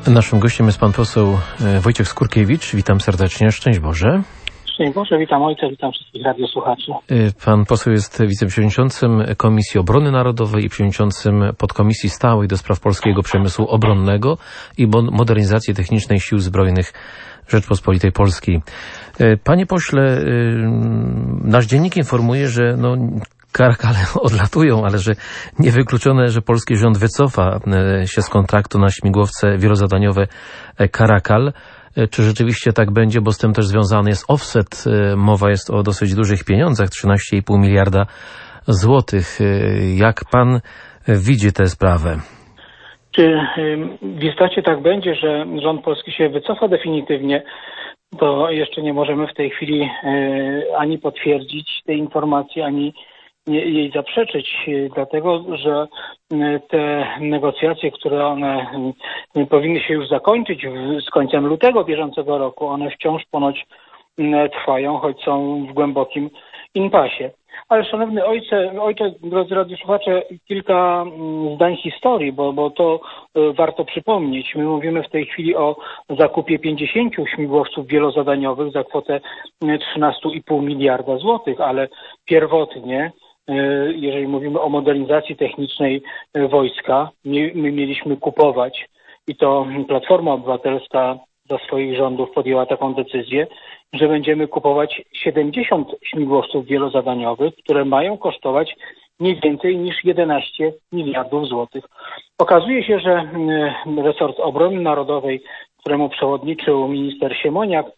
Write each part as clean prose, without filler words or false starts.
Naszym gościem jest pan poseł Wojciech Skurkiewicz. Witam serdecznie. Szczęść Boże. Szczęść Boże, witam ojca, witam wszystkich radiosłuchaczy. Pan poseł jest wiceprzewodniczącym Komisji Obrony Narodowej i przewodniczącym podkomisji stałej do spraw polskiego przemysłu obronnego i modernizacji technicznej Sił Zbrojnych Rzeczpospolitej Polskiej. Panie pośle, nasz dziennik informuje, że Karakale odlatują, ale że niewykluczone, że polski rząd wycofa się z kontraktu na śmigłowce wielozadaniowe Karakal. Czy rzeczywiście tak będzie, bo z tym też związany jest offset. Mowa jest o dosyć dużych pieniądzach, 13,5 miliarda złotych. Jak pan widzi tę sprawę? Czy w istocie tak będzie, że rząd polski się wycofa definitywnie? To jeszcze nie możemy w tej chwili ani potwierdzić tej informacji, ani jej zaprzeczyć, dlatego że te negocjacje, które one powinny się już zakończyć z końcem lutego bieżącego roku, one wciąż ponoć trwają, choć są w głębokim impasie. Ale szanowny ojcze, drodzy radiosłuchacze, kilka zdań historii, bo to warto przypomnieć. My mówimy w tej chwili o zakupie 50 śmigłowców wielozadaniowych za kwotę 13,5 miliarda złotych, ale pierwotnie, jeżeli mówimy o modernizacji technicznej wojska, my mieliśmy kupować, i to Platforma Obywatelska za swoich rządów podjęła taką decyzję, że będziemy kupować 70 śmigłowców wielozadaniowych, które mają kosztować nie więcej niż 11 miliardów złotych. Okazuje się, że resort obrony narodowej, któremu przewodniczył minister Siemoniak,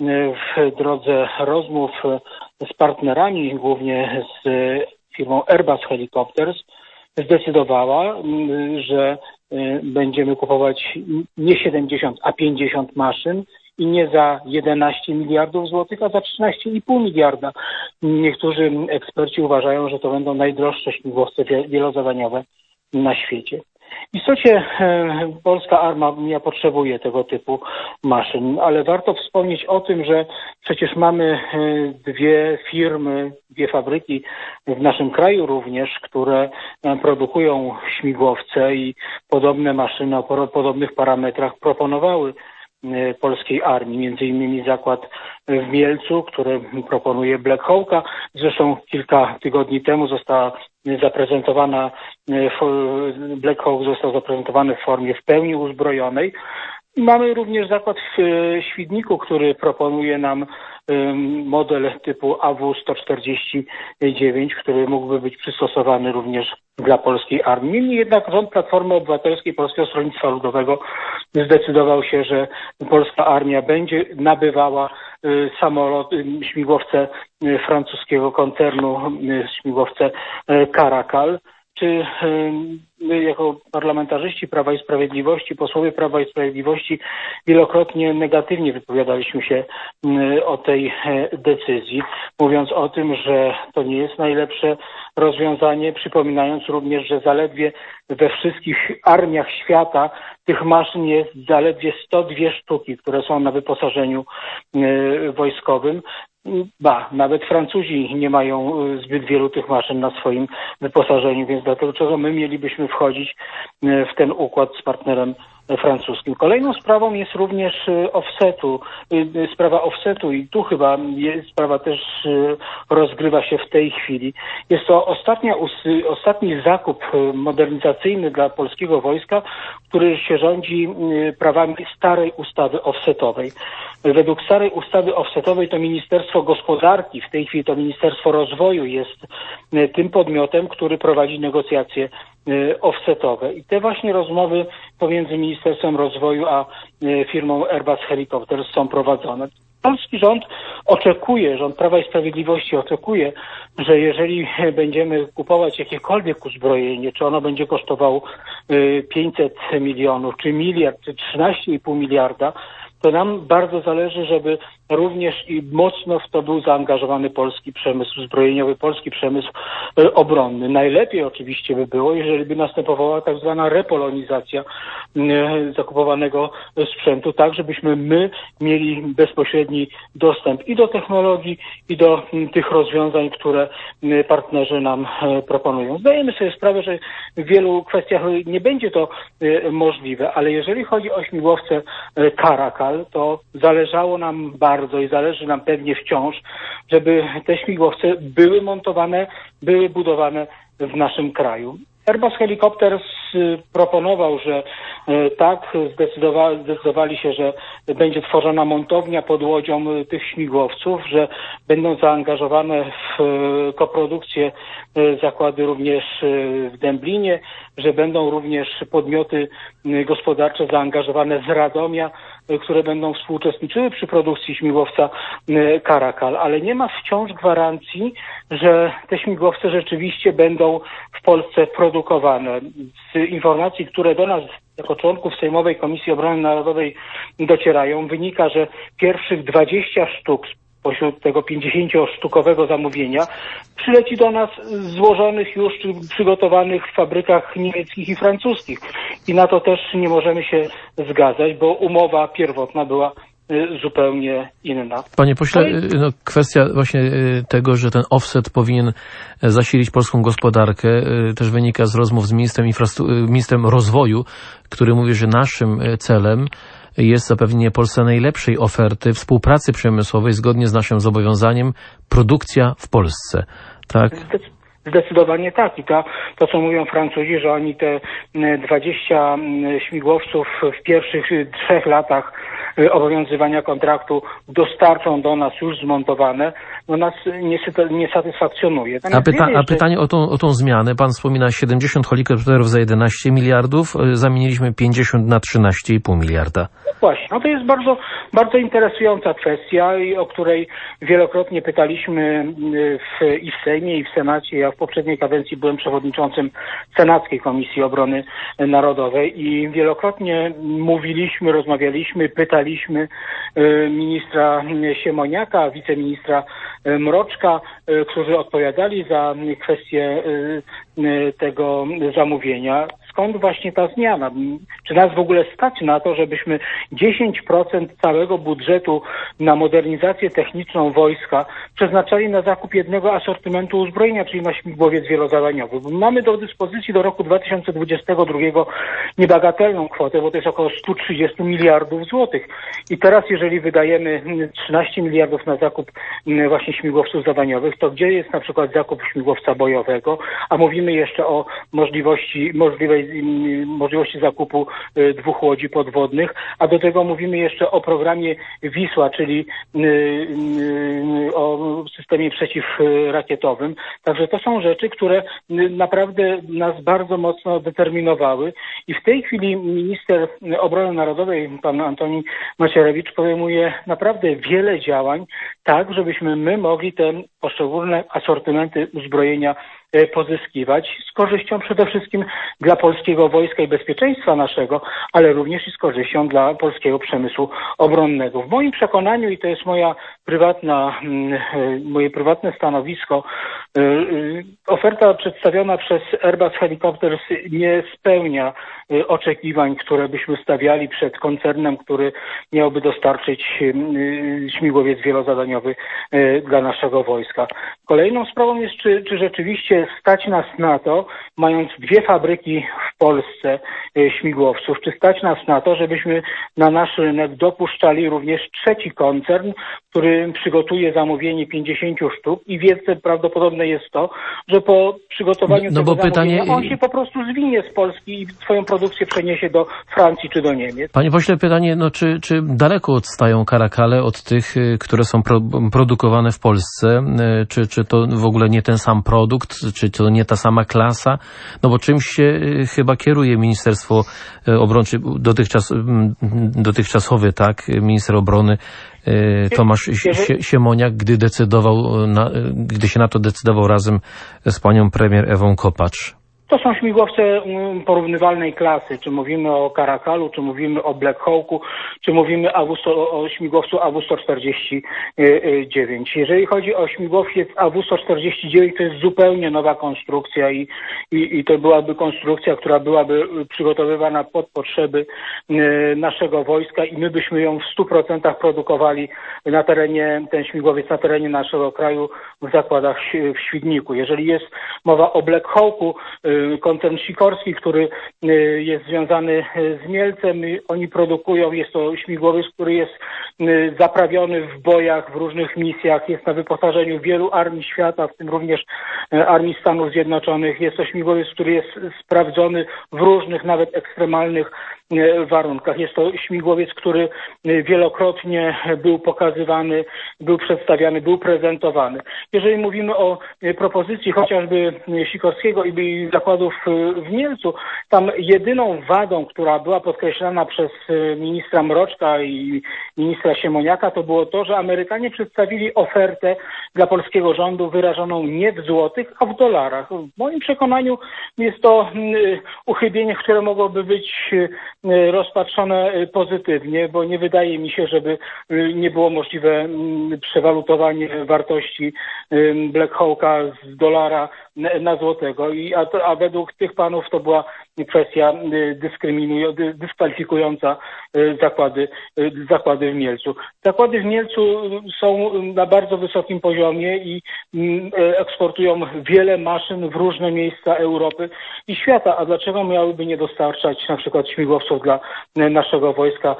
w drodze rozmów z partnerami, głównie z firmą Airbus Helicopters, zdecydowała, że będziemy kupować nie 70, a 50 maszyn i nie za 11 miliardów złotych, a za 13,5 miliarda. Niektórzy eksperci uważają, że to będą najdroższe śmigłowce wielozadaniowe na świecie. W istocie polska armia potrzebuje tego typu maszyn, ale warto wspomnieć o tym, że przecież mamy dwie firmy, dwie fabryki w naszym kraju również, które produkują śmigłowce i podobne maszyny o podobnych parametrach proponowały polskiej armii, między innymi zakład w Mielcu, który proponuje Black Hawka. Zresztą kilka tygodni temu Black Hawk został zaprezentowany w formie w pełni uzbrojonej. Mamy również zakład w Świdniku, który proponuje nam model typu AW-149, który mógłby być przystosowany również dla polskiej armii. Niemniej jednak rząd Platformy Obywatelskiej Polskiego Stronnictwa Ludowego zdecydował się, że polska armia będzie nabywała śmigłowce francuskiego koncernu, śmigłowce Caracal. Czy my jako parlamentarzyści Prawa i Sprawiedliwości, posłowie Prawa i Sprawiedliwości wielokrotnie negatywnie wypowiadaliśmy się o tej decyzji, mówiąc o tym, że to nie jest najlepsze rozwiązanie, przypominając również, że zaledwie we wszystkich armiach świata tych maszyn jest zaledwie 102 sztuki, które są na wyposażeniu wojskowym. Nawet Francuzi nie mają zbyt wielu tych maszyn na swoim wyposażeniu, więc dlaczego my mielibyśmy wchodzić w ten układ z partnerem francuskim. Kolejną sprawą jest również sprawa offsetu i tu chyba sprawa też rozgrywa się w tej chwili. Jest to ostatni zakup modernizacyjny dla polskiego wojska, który się rządzi prawami starej ustawy offsetowej. Według starej ustawy offsetowej to Ministerstwo Gospodarki, w tej chwili to Ministerstwo Rozwoju jest tym podmiotem, który prowadzi negocjacje offsetowe. I te właśnie rozmowy pomiędzy Ministerstwem Rozwoju a firmą Airbus Helicopters są prowadzone. Polski rząd Prawa i Sprawiedliwości oczekuje, że jeżeli będziemy kupować jakiekolwiek uzbrojenie, czy ono będzie kosztowało 500 milionów, czy miliard, czy 13,5 miliarda, to nam bardzo zależy, żeby również i mocno w to był zaangażowany polski przemysł zbrojeniowy, polski przemysł obronny. Najlepiej oczywiście by było, jeżeli by następowała tak zwana repolonizacja zakupowanego sprzętu, tak żebyśmy my mieli bezpośredni dostęp i do technologii, i do tych rozwiązań, które partnerzy nam proponują. Zdajemy sobie sprawę, że w wielu kwestiach nie będzie to możliwe, ale jeżeli chodzi o śmigłowce Caracal, to zależało nam bardzo i zależy nam pewnie wciąż, żeby te śmigłowce były montowane, były budowane w naszym kraju. Airbus Helicopters proponował, że tak, zdecydowali się, że będzie tworzona montownia pod łodzią tych śmigłowców, że będą zaangażowane w koprodukcję zakłady również w Dęblinie, że będą również podmioty gospodarcze zaangażowane z Radomia, które będą współuczestniczyły przy produkcji śmigłowca Caracal, ale nie ma wciąż gwarancji, że te śmigłowce rzeczywiście będą w Polsce produkowane. Z informacji, które do nas jako członków Sejmowej Komisji Obrony Narodowej docierają, wynika, że pierwszych 20 sztuk pośród tego 50-sztukowego zamówienia przyleci do nas złożonych już, czy przygotowanych w fabrykach niemieckich i francuskich. I na to też nie możemy się zgadzać, bo umowa pierwotna była zupełnie inna. Panie pośle, kwestia właśnie tego, że ten offset powinien zasilić polską gospodarkę, też wynika z rozmów z ministrem rozwoju, który mówi, że naszym celem jest zapewnienie Polsce najlepszej oferty współpracy przemysłowej zgodnie z naszym zobowiązaniem produkcja w Polsce. Tak? Zdecydowanie tak. I to, co mówią Francuzi, że oni te 20 śmigłowców w pierwszych 3 latach obowiązywania kontraktu dostarczą do nas już zmontowane, no nas nie satysfakcjonuje. A pytanie o tą zmianę. Pan wspomina 70 helikopterów za 11 miliardów, zamieniliśmy 50 na 13,5 miliarda. Właśnie, no to jest bardzo, bardzo interesująca kwestia, o której wielokrotnie pytaliśmy i w Sejmie, i w Senacie. Ja w poprzedniej kadencji byłem przewodniczącym Senackiej Komisji Obrony Narodowej i wielokrotnie mówiliśmy, rozmawialiśmy, pytaliśmy ministra Siemoniaka, wiceministra Mroczka, którzy odpowiadali za kwestię tego zamówienia. Skąd właśnie ta zmiana? Czy nas w ogóle stać na to, żebyśmy 10% całego budżetu na modernizację techniczną wojska przeznaczali na zakup jednego asortymentu uzbrojenia, czyli na śmigłowiec wielozadaniowy? Bo mamy do dyspozycji do roku 2022 niebagatelną kwotę, bo to jest około 130 miliardów złotych. I teraz, jeżeli wydajemy 13 miliardów na zakup właśnie śmigłowców zadaniowych, to gdzie jest na przykład zakup śmigłowca bojowego, a mówimy jeszcze o możliwości zakupu 2 łodzi podwodnych, a do tego mówimy jeszcze o programie Wisła, czyli o systemie przeciwrakietowym. Także to są rzeczy, które naprawdę nas bardzo mocno determinowały i w tej chwili minister obrony narodowej, pan Antoni Macierewicz, podejmuje naprawdę wiele działań, tak żebyśmy my mogli te poszczególne asortymenty uzbrojenia pozyskiwać z korzyścią przede wszystkim dla polskiego wojska i bezpieczeństwa naszego, ale również i z korzyścią dla polskiego przemysłu obronnego. W moim przekonaniu, i to jest moje prywatne stanowisko, oferta przedstawiona przez Airbus Helicopters nie spełnia oczekiwań, które byśmy stawiali przed koncernem, który miałby dostarczyć śmigłowiec wielozadaniowy dla naszego wojska. Kolejną sprawą jest, czy rzeczywiście stać nas na to, mając 2 fabryki w Polsce śmigłowców, czy stać nas na to, żebyśmy na nasz rynek dopuszczali również 3. koncern, który przygotuje zamówienie 50 sztuk i wielce prawdopodobne jest to, że po przygotowaniu tego zamówienia on się po prostu zwinie z Polski i swoją produkcję przeniesie do Francji czy do Niemiec. Panie pośle, pytanie, czy daleko odstają Caracale od tych, które są produkowane w Polsce? Czy to w ogóle nie ten sam produkt? Czy to nie ta sama klasa? No bo czymś się chyba kieruje Ministerstwo Obrony, czy dotychczasowy, tak, minister obrony Tomasz Siemoniak, gdy się na to decydował razem z panią premier Ewą Kopacz. To są śmigłowce porównywalnej klasy, czy mówimy o Caracalu, czy mówimy o Black Hawku, czy mówimy o śmigłowcu AW149. Jeżeli chodzi o śmigłowiec AW149, to jest zupełnie nowa konstrukcja i to byłaby konstrukcja, która byłaby przygotowywana pod potrzeby naszego wojska i my byśmy ją w 100% produkowali ten śmigłowiec na terenie naszego kraju w zakładach w Świdniku. Jeżeli jest mowa o Black Hawku, koncern Sikorski, który jest związany z Mielcem, oni produkują, jest to śmigłowiec, który jest zaprawiony w bojach, w różnych misjach, jest na wyposażeniu wielu armii świata, w tym również Armii Stanów Zjednoczonych. Jest to śmigłowiec, który jest sprawdzony w różnych, nawet ekstremalnych warunkach. Jest to śmigłowiec, który wielokrotnie był pokazywany, był przedstawiany, był prezentowany. Jeżeli mówimy o propozycji chociażby Sikorskiego i zakładów w Mielcu, tam jedyną wadą, która była podkreślana przez ministra Mroczka i ministra Siemoniaka, to było to, że Amerykanie przedstawili ofertę dla polskiego rządu wyrażoną nie w złotych, a w dolarach. W moim przekonaniu jest to uchybienie, które mogłoby być rozpatrzone pozytywnie, bo nie wydaje mi się, żeby nie było możliwe przewalutowanie wartości Black Hawka z dolara na złotego. A według tych panów to była kwestia dyskwalifikująca zakłady w Mielcu. Zakłady w Mielcu są na bardzo wysokim poziomie i eksportują wiele maszyn w różne miejsca Europy i świata. A dlaczego miałyby nie dostarczać na przykład śmigłowców dla naszego wojska,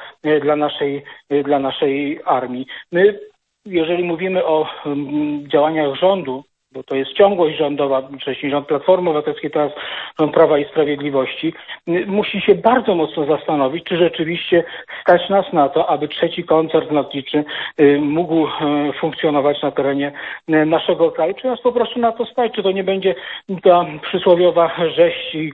dla naszej armii? My, jeżeli mówimy o działaniach rządu, bo to jest ciągłość rządowa, wcześniej rząd Platformy Obywatelskiej, teraz rząd Prawa i Sprawiedliwości, musi się bardzo mocno zastanowić, czy rzeczywiście stać nas na to, aby trzeci koncern lotniczy mógł funkcjonować na terenie naszego kraju, czy nas po prostu na to stać, czy to nie będzie ta przysłowiowa rzeź i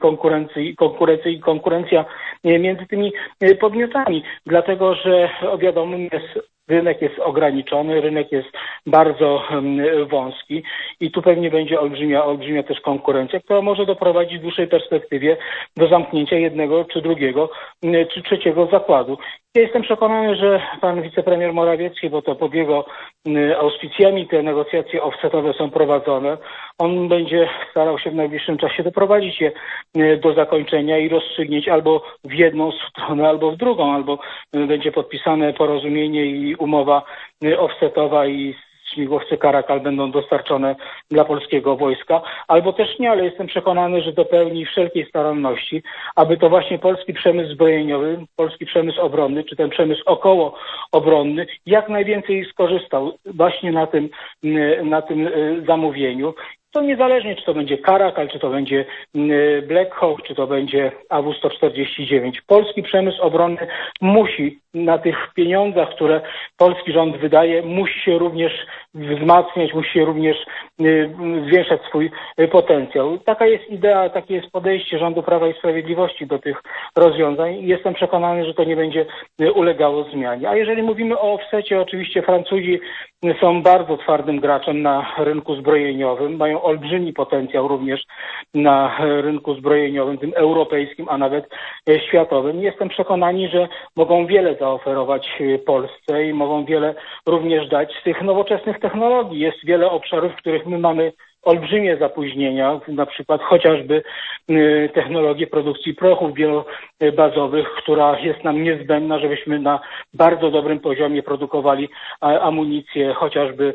konkurencja między tymi podmiotami, dlatego że wiadomo jest, rynek jest ograniczony, rynek jest bardzo wąski i tu pewnie będzie olbrzymia też konkurencja, która może doprowadzić w dłuższej perspektywie do zamknięcia jednego, czy drugiego, czy trzeciego zakładu. Ja jestem przekonany, że pan wicepremier Morawiecki, bo to pod jego auspicjami te negocjacje offsetowe są prowadzone, on będzie starał się w najbliższym czasie doprowadzić je do zakończenia i rozstrzygnięć albo w jedną stronę, albo w drugą, albo będzie podpisane porozumienie i umowa offsetowa i śmigłowce Caracal będą dostarczone dla polskiego wojska, albo też nie, ale jestem przekonany, że dopełni wszelkiej staranności, aby to właśnie polski przemysł zbrojeniowy, polski przemysł obronny, czy ten przemysł okołoobronny jak najwięcej skorzystał właśnie na tym zamówieniu. To niezależnie, czy to będzie Caracal, czy to będzie Black Hawk, czy to będzie AW149. Polski przemysł obronny musi na tych pieniądzach, które polski rząd wydaje, musi się również wzmacniać, musi się również zwiększać swój potencjał. Taka jest idea, takie jest podejście rządu Prawa i Sprawiedliwości do tych rozwiązań i jestem przekonany, że to nie będzie ulegało zmianie. A jeżeli mówimy o offsecie, oczywiście Francuzi są bardzo twardym graczem na rynku zbrojeniowym, mają olbrzymi potencjał również na rynku zbrojeniowym, tym europejskim, a nawet światowym. Jestem przekonany, że mogą wiele zaoferować Polsce i mogą wiele również dać z tych nowoczesnych technologii. Jest wiele obszarów, w których my mamy olbrzymie zapóźnienia, na przykład chociażby technologię produkcji prochów wielobazowych, która jest nam niezbędna, żebyśmy na bardzo dobrym poziomie produkowali amunicję chociażby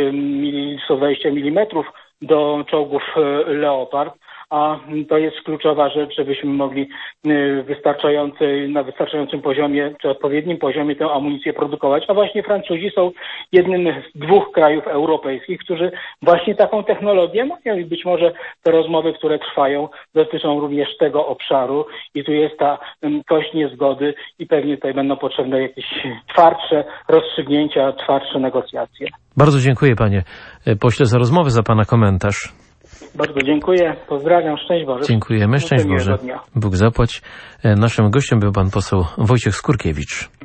120 mm do czołgów Leopard. A to jest kluczowa rzecz, żebyśmy mogli na wystarczającym poziomie, czy odpowiednim poziomie tę amunicję produkować. A właśnie Francuzi są jednym z 2 krajów europejskich, którzy właśnie taką technologię mają i być może te rozmowy, które trwają, dotyczą również tego obszaru i tu jest ta kość niezgody i pewnie tutaj będą potrzebne jakieś twardsze rozstrzygnięcia, twardsze negocjacje. Bardzo dziękuję panie pośle za rozmowę, za pana komentarz. Bardzo dziękuję. Pozdrawiam. Szczęść Boże. Dziękujemy. Szczęść Boże. Bóg zapłać. Naszym gościem był pan poseł Wojciech Skurkiewicz.